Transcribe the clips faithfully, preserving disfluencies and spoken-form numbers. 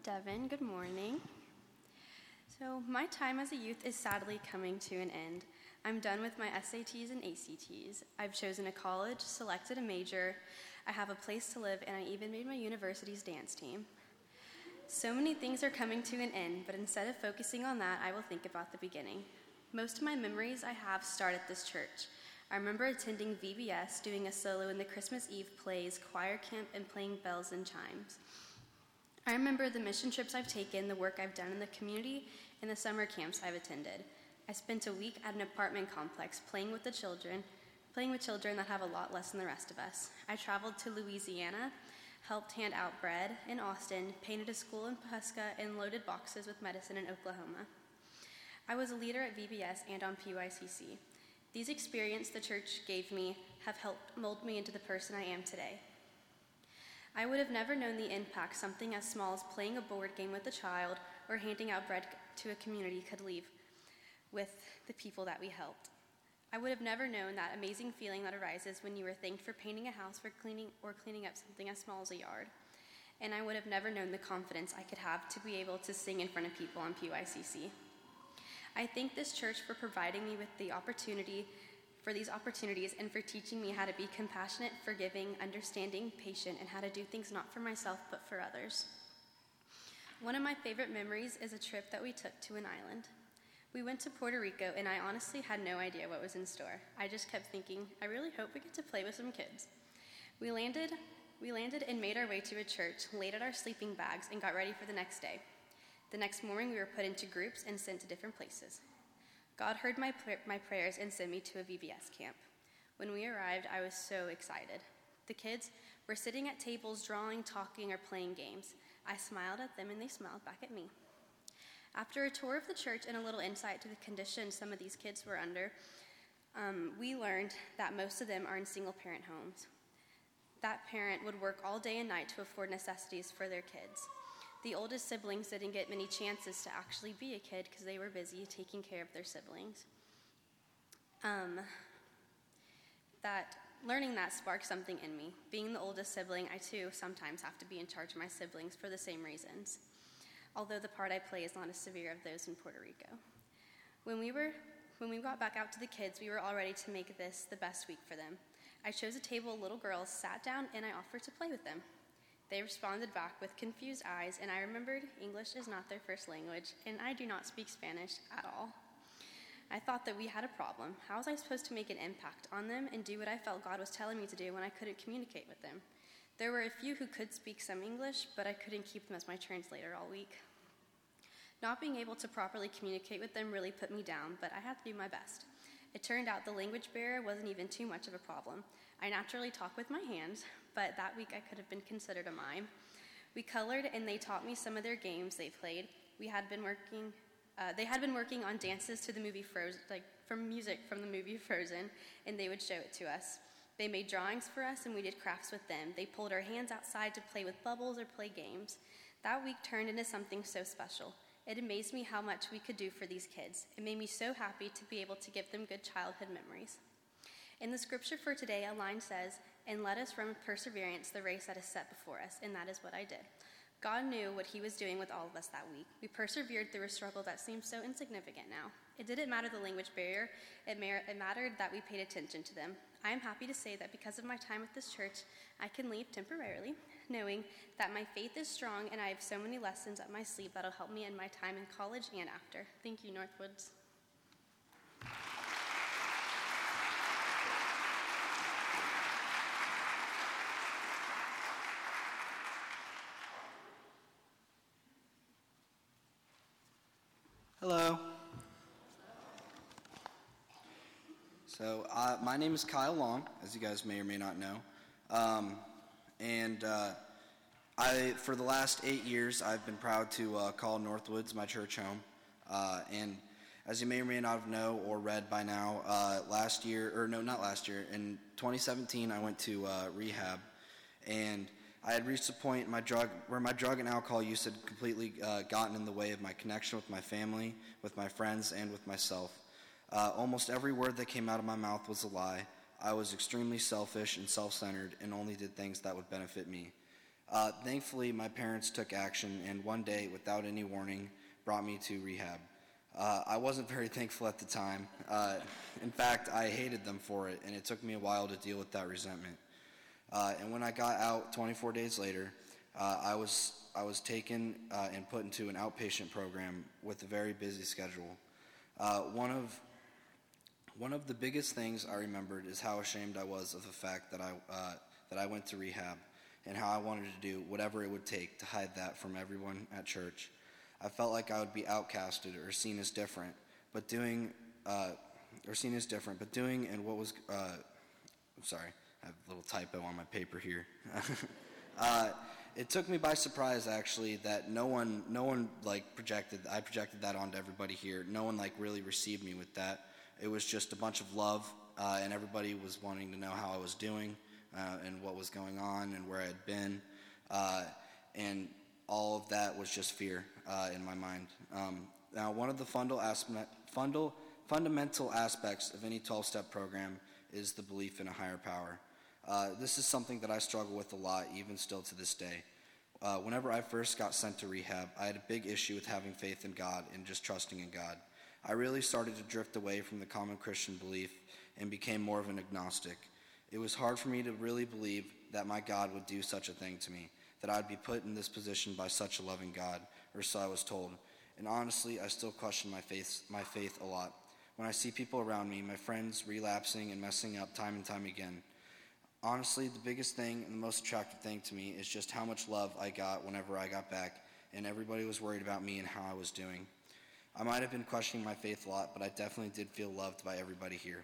Devin. Good morning. So my time as a youth is sadly coming to an end. I'm done with my S A Ts and A C Ts. I've chosen a college, selected a major, I have a place to live, and I even made my university's dance team. So many things are coming to an end, but instead of focusing on that, I will think about the beginning. Most of my memories I have start at this church. I remember attending V B S, doing a solo in the Christmas Eve plays, choir camp, and playing bells and chimes. I remember the mission trips I've taken, the work I've done in the community, and the summer camps I've attended. I spent a week at an apartment complex playing with the children, playing with children that have a lot less than the rest of us. I traveled to Louisiana, helped hand out bread in Austin, painted a school in Pahuska, and loaded boxes with medicine in Oklahoma. I was a leader at V B S and on P Y C C. These experiences the church gave me have helped mold me into the person I am today. I would have never known the impact something as small as playing a board game with a child or handing out bread to a community could leave with the people that we helped. I would have never known that amazing feeling that arises when you are thanked for painting a house for cleaning or cleaning up something as small as a yard. And I would have never known the confidence I could have to be able to sing in front of people on P Y C C. I thank this church for providing me with the opportunity for these opportunities and for teaching me how to be compassionate, forgiving, understanding, patient, and how to do things not for myself but for others. One of my favorite memories is a trip that we took to an island. We went to Puerto Rico, and I honestly had no idea what was in store. I just kept thinking, I really hope we get to play with some kids. We landed, we landed and made our way to a church, laid out our sleeping bags, and got ready for the next day. The next morning, we were put into groups and sent to different places. God heard my, my prayers and sent me to a V B S camp. When we arrived, I was so excited. The kids were sitting at tables, drawing, talking, or playing games. I smiled at them, and they smiled back at me. After a tour of the church and a little insight to the conditions some of these kids were under, um, we learned that most of them are in single-parent homes. That parent would work all day and night to afford necessities for their kids. The oldest siblings didn't get many chances to actually be a kid because they were busy taking care of their siblings. Um, that learning that sparked something in me. Being the oldest sibling, I too sometimes have to be in charge of my siblings for the same reasons, although the part I play is not as severe as those in Puerto Rico. When we were, when we got back out to the kids, we were all ready to make this the best week for them. I chose a table of little girls, sat down, and I offered to play with them. They responded back with confused eyes, and I remembered English is not their first language, and I do not speak Spanish at all. I thought that we had a problem. How was I supposed to make an impact on them and do what I felt God was telling me to do when I couldn't communicate with them? There were a few who could speak some English, but I couldn't keep them as my translator all week. Not being able to properly communicate with them really put me down, but I had to do my best. It turned out the language barrier wasn't even too much of a problem. I naturally talk with my hands, but that week I could have been considered a mime. We colored, and they taught me some of their games they played. We had been working, uh, they had been working on dances to the movie Frozen, like from music from the movie Frozen, and they would show it to us. They made drawings for us, and we did crafts with them. They pulled our hands outside to play with bubbles or play games. That week turned into something so special. It amazed me how much we could do for these kids. It made me so happy to be able to give them good childhood memories. In the scripture for today, a line says, "And let us run with perseverance the race that is set before us," and that is what I did. God knew what he was doing with all of us that week. We persevered through a struggle that seems so insignificant now. It didn't matter the language barrier. It, mar- it mattered that we paid attention to them. I am happy to say that because of my time with this church, I can leave temporarily, knowing that my faith is strong and I have so many lessons up my sleeve that'll help me in my time in college and after. Thank you, Northwoods. Hello. So uh, my name is Kyle Long, as you guys may or may not know. Um, and uh, I, for the last eight years, I've been proud to uh, call Northwoods my church home. Uh, and as you may or may not know or read by now, uh, last year, or no, not last year, in twenty seventeen, I went to uh, rehab. And I had reached a point in my drug, where my drug and alcohol use had completely uh, gotten in the way of my connection with my family, with my friends, and with myself. Uh, almost every word that came out of my mouth was a lie. I was extremely selfish and self-centered and only did things that would benefit me. Uh, thankfully, my parents took action, and one day, without any warning, brought me to rehab. Uh, I wasn't very thankful at the time. Uh, in fact, I hated them for it, and it took me a while to deal with that resentment. Uh, and when I got out twenty-four days later, uh, I was I was taken uh, and put into an outpatient program with a very busy schedule. Uh, one of one of the biggest things I remembered is how ashamed I was of the fact that I uh, that I went to rehab, and how I wanted to do whatever it would take to hide that from everyone at church. I felt like I would be outcasted or seen as different, but doing uh, or seen as different, but doing and what was uh, I'm sorry. I have a little typo on my paper here. uh, it took me by surprise, actually, that no one, no one like projected. I projected that onto everybody here. No one like really received me with that. It was just a bunch of love, uh, and everybody was wanting to know how I was doing uh, and what was going on and where I had been, uh, and all of that was just fear uh, in my mind. Um, now, one of the fundal aspe- fundal, fundamental aspects of any twelve-step program is the belief in a higher power. Uh, this is something that I struggle with a lot, even still to this day. Uh, whenever I first got sent to rehab, I had a big issue with having faith in God and just trusting in God. I really started to drift away from the common Christian belief and became more of an agnostic. It was hard for me to really believe that my God would do such a thing to me, that I'd be put in this position by such a loving God, or so I was told. And honestly, I still question my faith, my faith a lot. When I see people around me, my friends relapsing and messing up time and time again, honestly, the biggest thing and the most attractive thing to me is just how much love I got whenever I got back, and everybody was worried about me and how I was doing. I might have been questioning my faith a lot, but I definitely did feel loved by everybody here.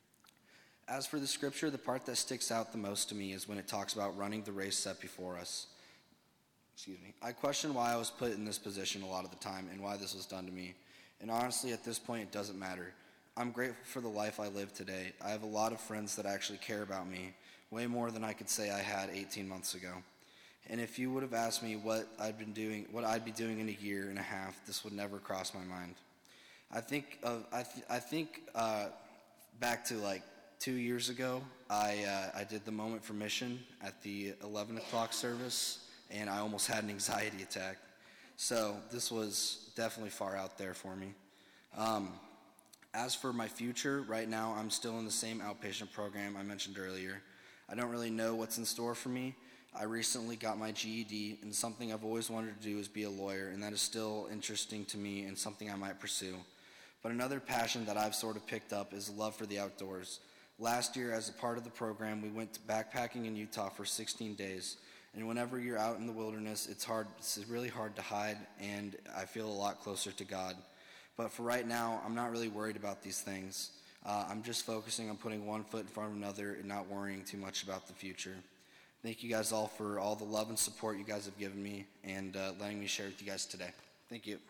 As for the scripture, the part that sticks out the most to me is when it talks about running the race set before us. Excuse me. I question why I was put in this position a lot of the time and why this was done to me. And honestly, at this point, it doesn't matter. I'm grateful for the life I live today. I have a lot of friends that actually care about me, way more than I could say I had eighteen months ago. And if you would have asked me what I'd been doing, what I'd be doing in a year and a half, this would never cross my mind. I think of, I, th- I think uh, back to like two years ago, I uh, I did the Moment for Mission at the eleven o'clock service, and I almost had an anxiety attack. So this was definitely far out there for me. Um, as for my future, right now I'm still in the same outpatient program I mentioned earlier. I don't really know what's in store for me. I recently got my G E D, and something I've always wanted to do is be a lawyer, and that is still interesting to me and something I might pursue. But another passion that I've sort of picked up is a love for the outdoors. Last year, as a part of the program, we went to backpacking in Utah for sixteen days. And whenever you're out in the wilderness, it's hard. It's really hard to hide, and I feel a lot closer to God. But for right now, I'm not really worried about these things. Uh, I'm just focusing on putting one foot in front of another and not worrying too much about the future. Thank you guys all for all the love and support you guys have given me and uh, letting me share with you guys today. Thank you.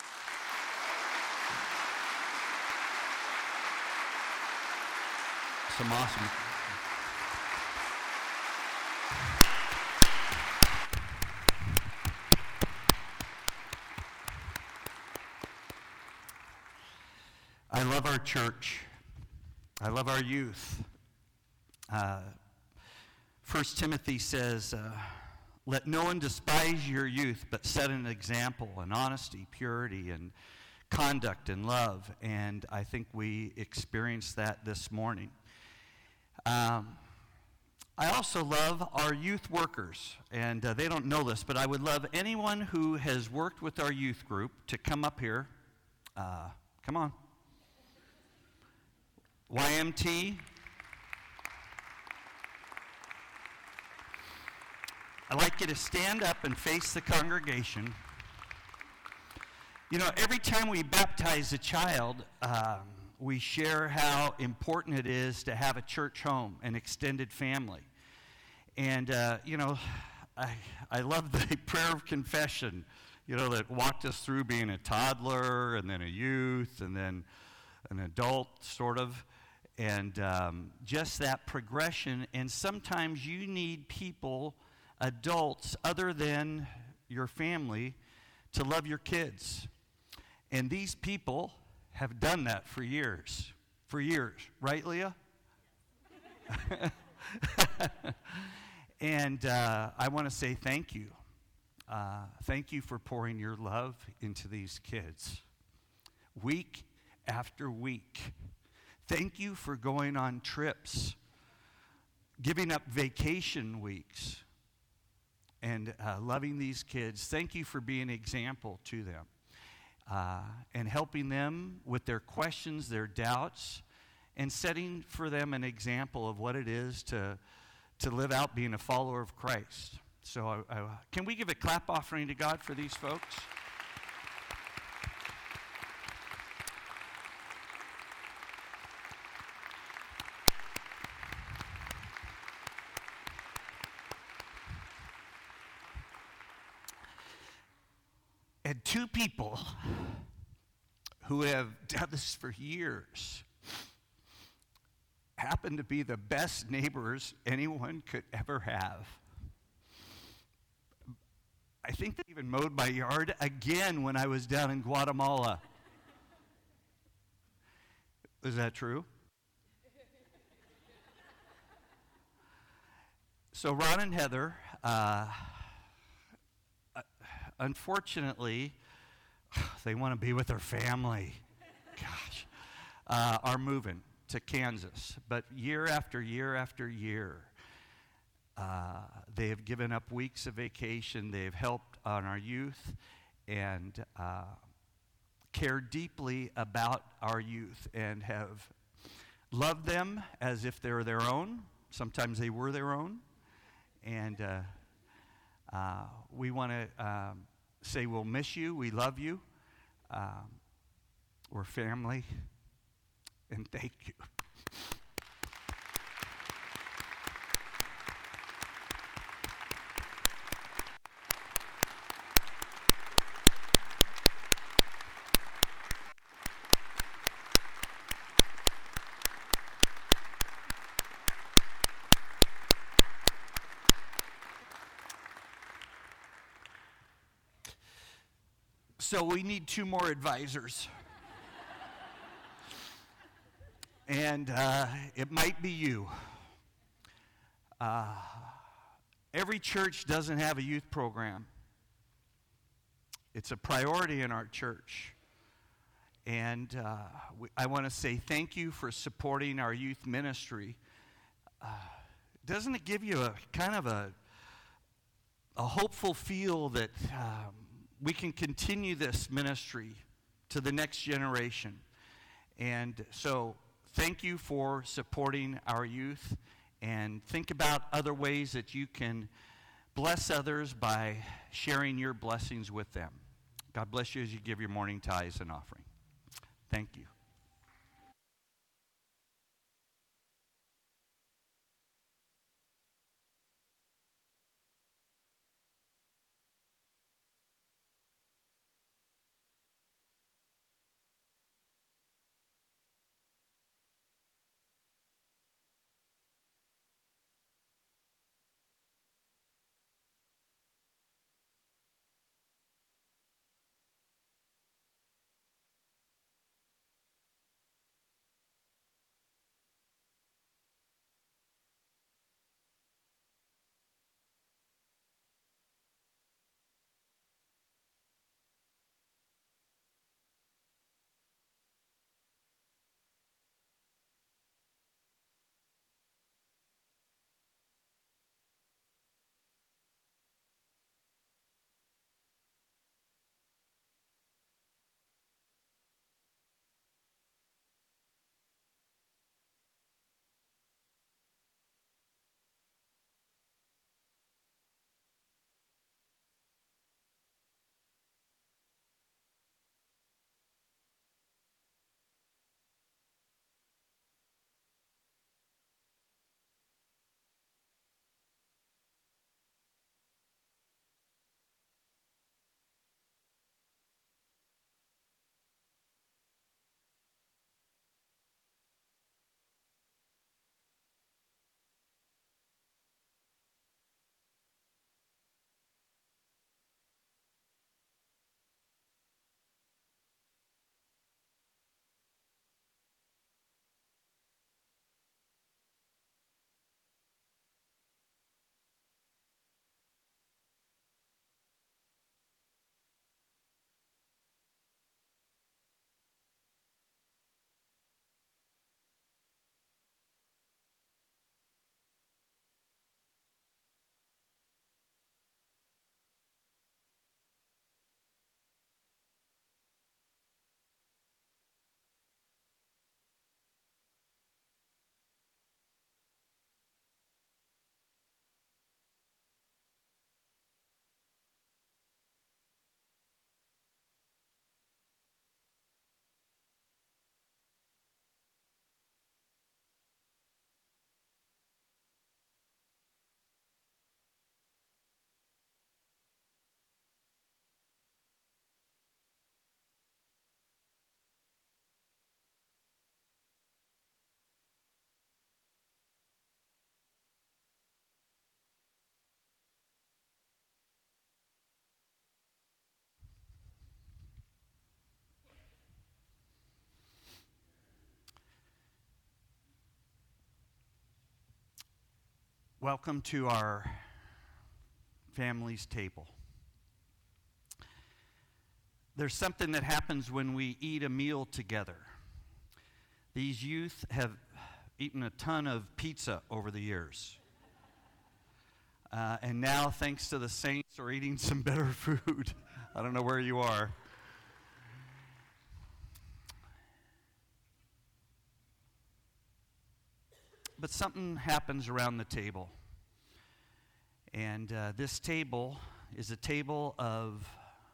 Some awesome. I love our church. I love our youth. Uh, First Timothy says, uh, let no one despise your youth, but set an example in honesty, purity, and conduct and love. And I think we experienced that this morning. Um, I also love our youth workers, and uh, they don't know this, but I would love anyone who has worked with our youth group to come up here. Uh, come on. Y M T. I'd like you to stand up and face the congregation. You know, every time we baptize a child, um, we share how important it is to have a church home, an extended family. And, uh, you know, I, I love the prayer of confession, you know, that walked us through being a toddler and then a youth and then an adult, sort of. And um, just that progression. And sometimes you need people, adults, other than your family, to love your kids. And these people have done that for years. For years. Right, Leah? And uh, I want to say thank you. Uh, thank you for pouring your love into these kids week after week. Thank you for going on trips, giving up vacation weeks, and uh, loving these kids. Thank you for being an example to them uh, and helping them with their questions, their doubts, and setting for them an example of what it is to, to live out being a follower of Christ. So I, I, can we give a clap offering to God for these folks? And two people who have done this for years happen to be the best neighbors anyone could ever have. I think they even mowed my yard again when I was down in Guatemala. Is that true? So Ron and Heather, uh, unfortunately, they want to be with their family. Gosh, uh, are moving to Kansas. But year after year after year, uh, they have given up weeks of vacation. They've helped on our youth and uh, cared deeply about our youth and have loved them as if they're their own. Sometimes they were their own. And uh, uh, we want to um, say we'll miss you. We love you. Um, we're family. And thank you. So we need two more advisors. And uh, it might be you. Uh, every church doesn't have a youth program. It's a priority in our church. And uh, we, I want to say thank you for supporting our youth ministry. Uh, doesn't it give you a kind of a, a hopeful feel that um, we can continue this ministry to the next generation? And so thank you for supporting our youth, and think about other ways that you can bless others by sharing your blessings with them. God bless you as you give your morning tithes and offering. Thank you. Welcome to our family's table. There's something that happens when we eat a meal together. These youth have eaten a ton of pizza over the years. Uh, and now, thanks to the saints, are eating some better food. I don't know where you are. But something happens around the table. And uh, this table is a table of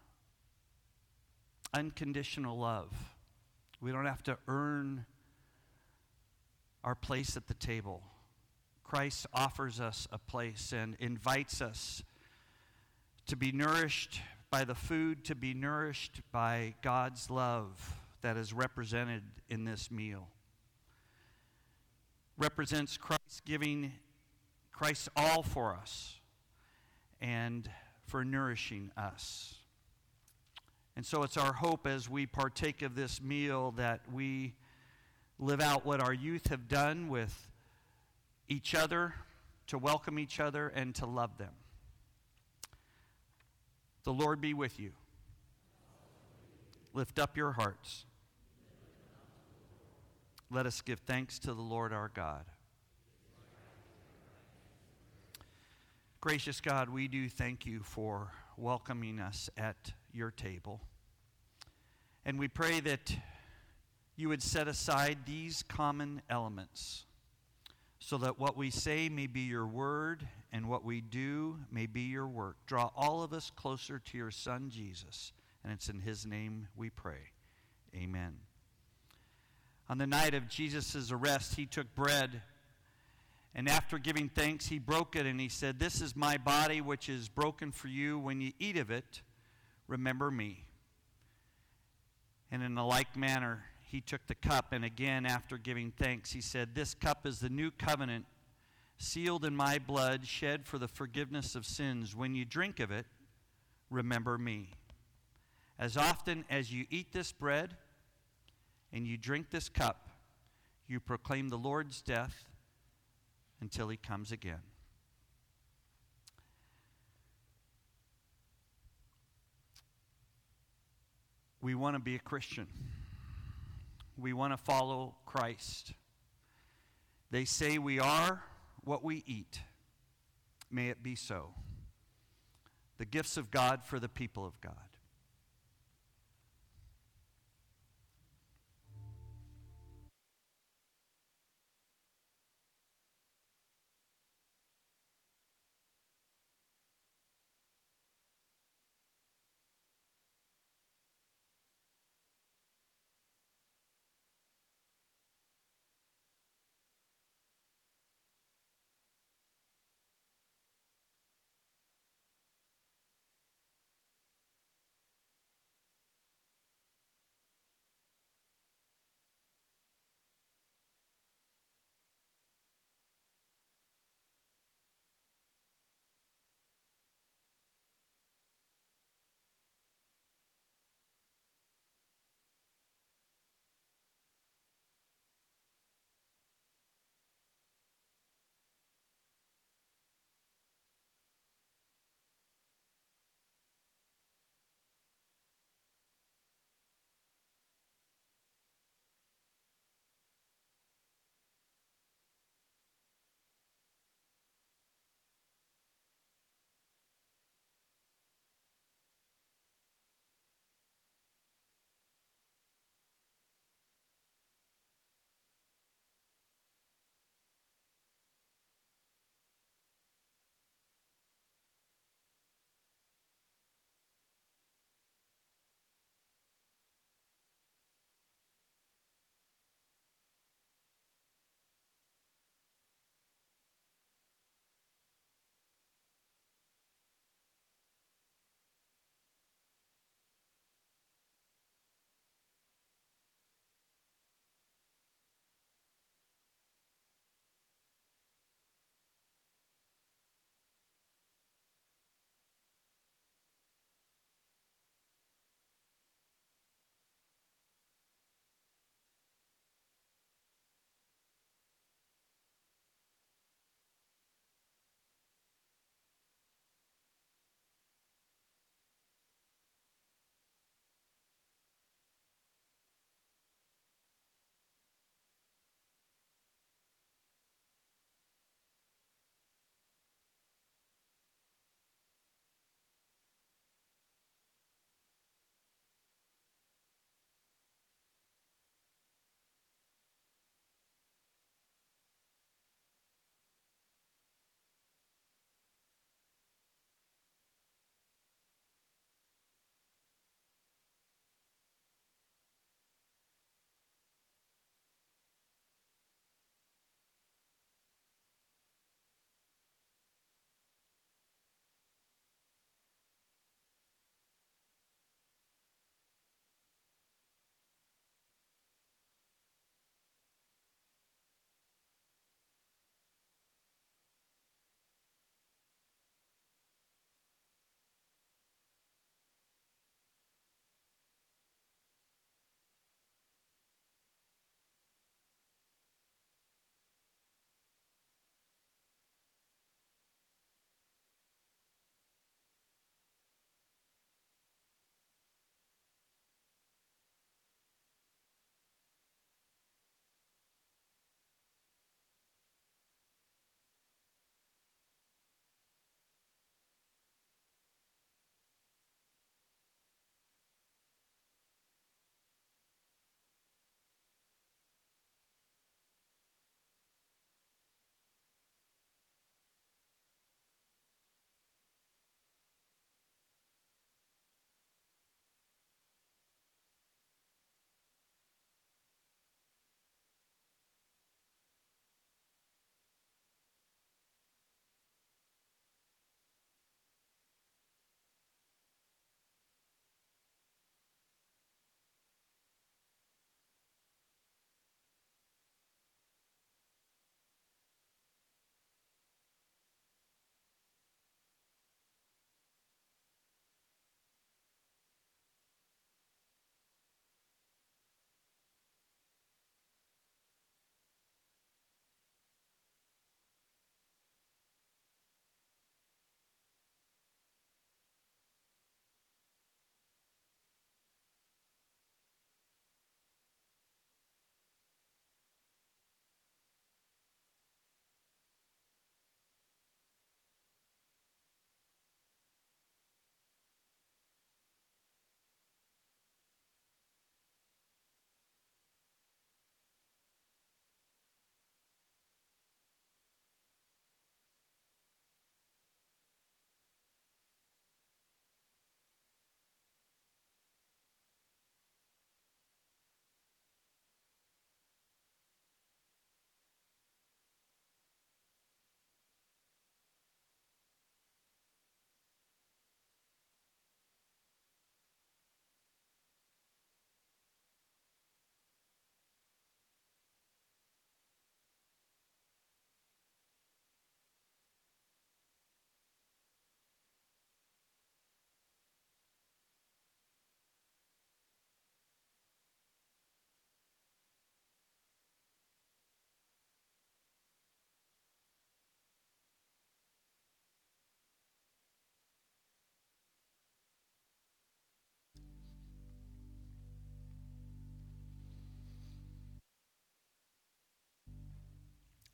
unconditional love. We don't have to earn our place at the table. Christ offers us a place and invites us to be nourished by the food, to be nourished by God's love that is represented in this meal. Represents Christ giving Christ all for us and for nourishing us. And so it's our hope as we partake of this meal that we live out what our youth have done with each other, to welcome each other and to love them. The Lord be with you. Lift up your hearts. Let us give thanks to the Lord our God. Gracious God, we do thank you for welcoming us at your table. And we pray that you would set aside these common elements so that what we say may be your word and what we do may be your work. Draw all of us closer to your Son, Jesus. And it's in his name we pray. Amen. On the night of Jesus' arrest, he took bread, and after giving thanks, he broke it, and he said, "This is my body, which is broken for you. When you eat of it, remember me." And in a like manner, he took the cup, and again, after giving thanks, he said, "This cup is the new covenant, sealed in my blood, shed for the forgiveness of sins. When you drink of it, remember me. As often as you eat this bread and you drink this cup, you proclaim the Lord's death until he comes again." We want to be a Christian. We want to follow Christ. They say we are what we eat. May it be so. The gifts of God for the people of God.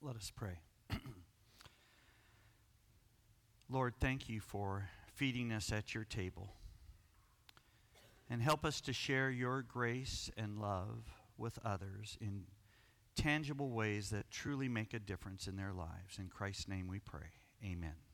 Let us pray. Lord, thank you for feeding us at your table. And help us to share your grace and love with others in tangible ways that truly make a difference in their lives. In Christ's name we pray. Amen.